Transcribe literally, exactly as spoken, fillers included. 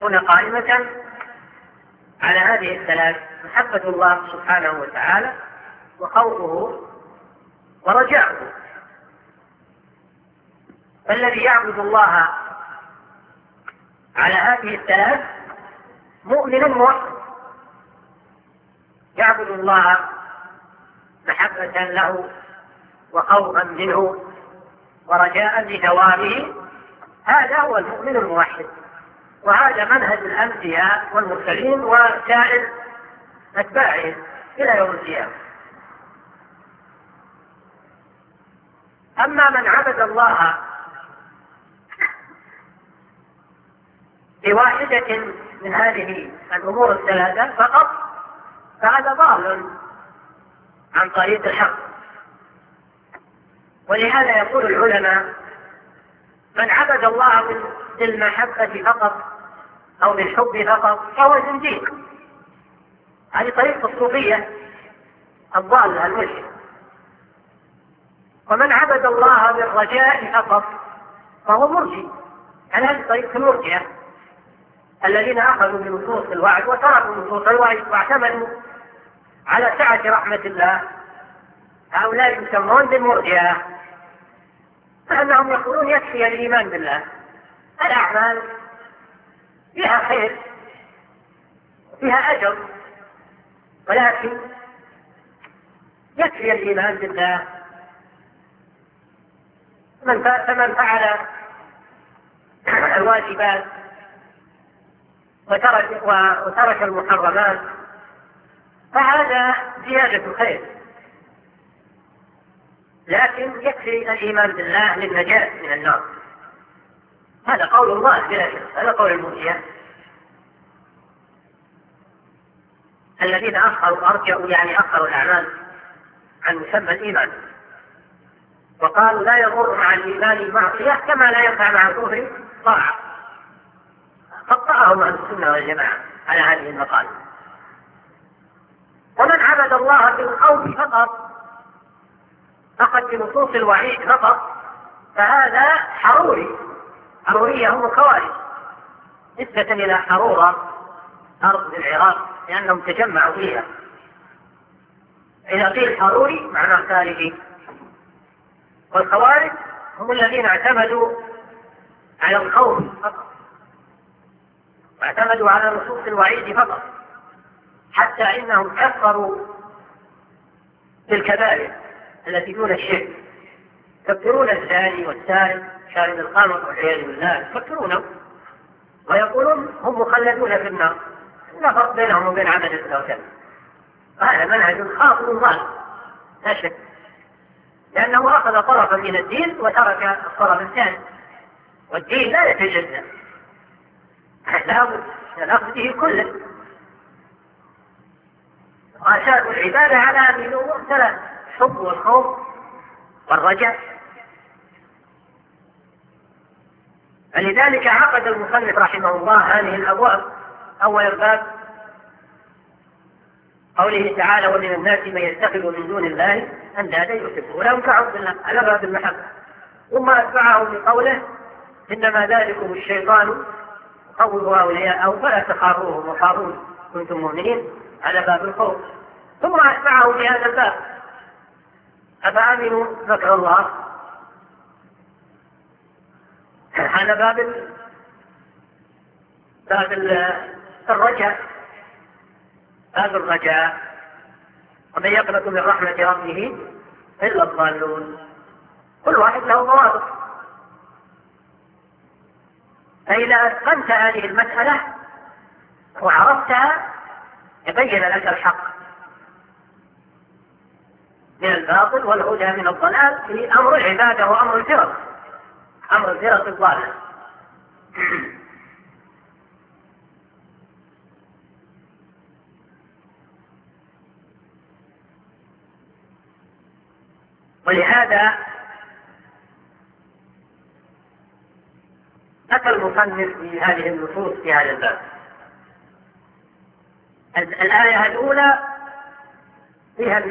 هنا قائمة على هذه الثلاث: محبة الله سبحانه وتعالى، وخوفه، ورجاؤه. فالذي يعبد الله على هذه الثلاث مؤمن موحد، يعبد الله محبة له وخوفا منه ورجاء لثوابه، هذا هو المؤمن الموحد. وهذا منهج الأنبياء والمرسلين وسائر أتباعهم إلى يوم القيامة. أما من عبد الله بواحدة من هذه الأمور الثلاثة فقط فهذا ضال عن طريق الحق. ولهذا يقول العلماء: من عبد الله بالمحبة فقط أو بالحب فقط فهو زنديق. هذه طريقة الصوفية الضالة الملحدة. ومن عبد الله بالرجاء فقط فهو مرجئ. على هذه طريقة المرجئة الذين أخذوا بنصوص الوعد وتركوا نصوص الوعد واعتمدوا على سعة رحمة الله. هؤلاء يسمون بالمرجئة، فأنهم يقولون يكفي الإيمان بالله، الأعمال فيها خير فيها أجر، ولكن يكفي الإيمان بالله. فمن فعل الواجبات وترك, وترك المحرمات فهذا زيادة خير، لكن يكفي الإيمان بالله للنجاة من النار. هذا قول الله بلا شك، هذا قول المرجئة الذين أخروا أرجعوا يعني أخروا الأعمال عن مسمى الإيمان، وقالوا لا يضر مع الإيمان معصية كما لا ينفع مع الكفر طاعة. قطعهم عن السنة والجماعة على هذه المقالة. ومن عبد الله بالخوف فقط أخذ بنصوص الوعيد فقط فهذا حروري. حرورية هم الخوارج، نسبة إلى حرورة أرض العراق لأنهم تجمعوا فيها. إذا قيل حروري معناه خارجي. والخوارج هم الذين اعتمدوا على الخوف فقط، واعتمدوا على نصوص الوعيد فقط، حتى إنهم كفروا بالكبائر التي دون الشرك. يكفرون الزاني والسارق شارب الخمر والعياذ بالله، يكفرونه ويقولون هم مخلدون في النار، لا فرق بينهم وبين عبدة الأوثان. هذا منهج خاطئ ضال لا شك، لأنه أخذ طرفا من الدين وترك الطرف الثاني، والدين لا يتجزأ، لا بد من الأخذ به كله. وأساس العبادة على هذه الأمور ثلاث: الحب والخوف والرجاء. فلذلك عقد المصنف رحمه الله هذه الأبواب. أول الباب قوله تعالى: ومن الناس من يتخذ من دون الله أندادا يحبونهم كحب الله، على باب المحبة. ثم أتبعه بقوله: إنما ذلكم الشيطان يخوف أولياءه فلا تخافوهم وخافون كنتم مؤمنين، على باب الخوف. ثم أتبعه بهذا الباب: أفأمنوا مكر الله، على باب باب الرجاء، باب الرجاء. ومن يقنط من رحمة ربه إلا الضالون. كل واحد له ضوابط. فإذا أتقنت هذه المسألة وعرفتها يبين لك الحق من الباطل والهدى من الضلال في أمر العبادة وأمر الفرق، أمر الفرق الضالة. ولهذا أتى المصنف في هذه النصوص في هذا الباب. الآية الأولى فيها